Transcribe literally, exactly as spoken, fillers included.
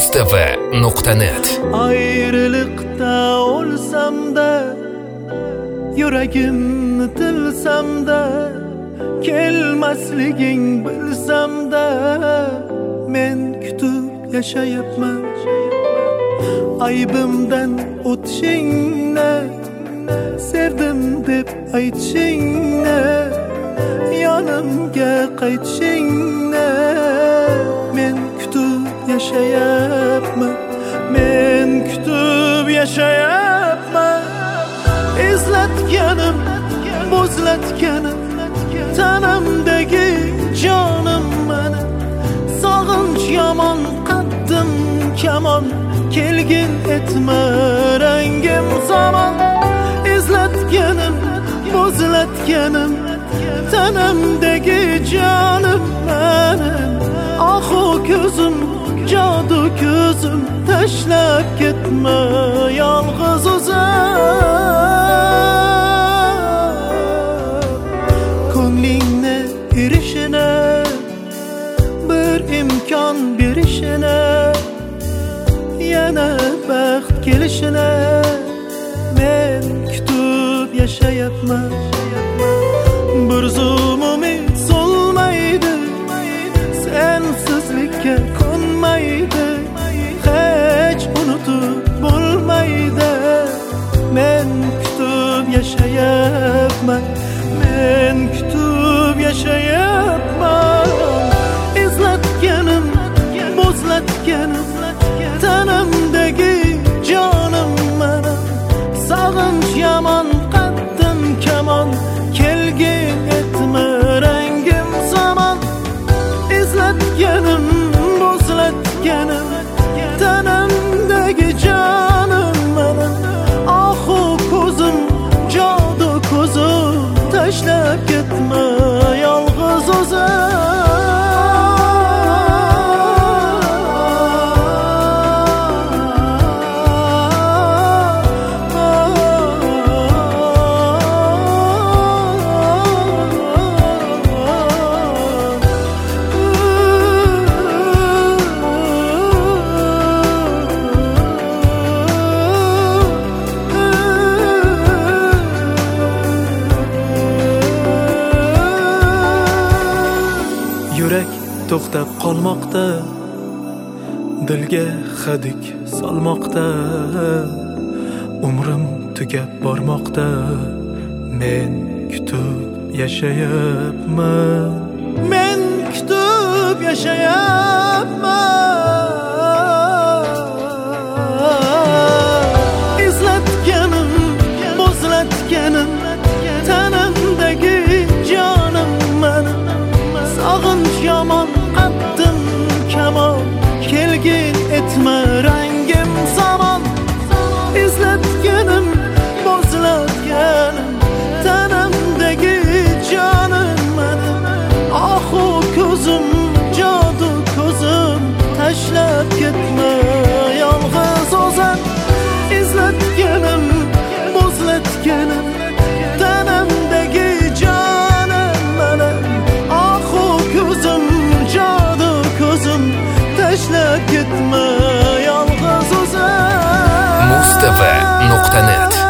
mustafa nuqta net. Ayrılıkta olsam da, yuragimni tilsam da, kelmasliging bilsam da, men kutib yashayapman. Aybimdan o'tishingni, sevdim deb aytishingni, yonimga qaytishingni, men kutib yashayapman. Men kutib yashayapman. Izlatganim, bo'zlatganim, tanamdagi jonim meni. Sog'inch yomon, qaddim kamon, kelgin etma rangim zamon. Izlatganim, bo'zlatganim, tanamdagi jonim meni. Ohu ko'zim, jodu ko'zim, tashlab ketma yolg'iz o'zim. Ko'nglingni erishini, bir imkon berishini, yana baxt kelishini, men kutib yashayapman. Bir zum umid so'lmaydi, sensizlikka ko'nmaydi, hech unutib bo'lmaydi. Men kutib yashayapman. Men kutib yashayapman. Izlatganim, bo'zlatganim, tanamdagi jonim meni. Sog'inch yomon, qaddim kamon, kelgin etma rangim zamon. Izlatganim, bo'zlatganim, tanamdagi jonim meni. Ohu ko'zim, jodu ko'zim, tashlab ketma yolg'iz o'zim. Yurak to'xtab qolmoqda, dilga hadik solmoqda, umrim tugab bormoqda. Men kutib yashayapman. Men kutib yashayapman. Izlatganim, bo'zlatganim, tanamdagi jonim meni. Sog'inch yomon, qaddim kamon, kelgin etma rangim zamon. Izlatganim, bo'zlatganim, tanamdagi jonim meni. Ohu ko'zim, jodu ko'zim, tashlab ketma yolg'iz o'zim. Izlatganim, bo'zlatganim, tanamdagi jonim meni. Ohu ko'zim, jodu ko'zim, tashlab ketma yolg'iz o'zim. mustafa nuqta net